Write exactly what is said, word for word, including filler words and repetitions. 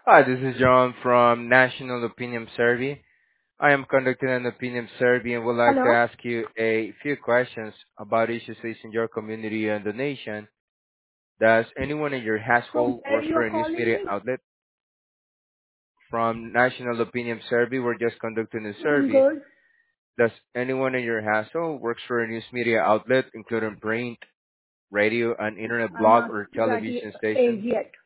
Hi, this is John from National Opinion Survey. I am conducting an opinion survey and would like to Hello, ask you a few questions about issues facing your community and the nation. Does anyone in your from household where works you for are a news calling media me? outlet? From National Opinion Survey, we're just conducting a I'm survey. good. Does anyone in your household works for a news media outlet, including print, radio, and internet I'm blog not or to that television age station? yet.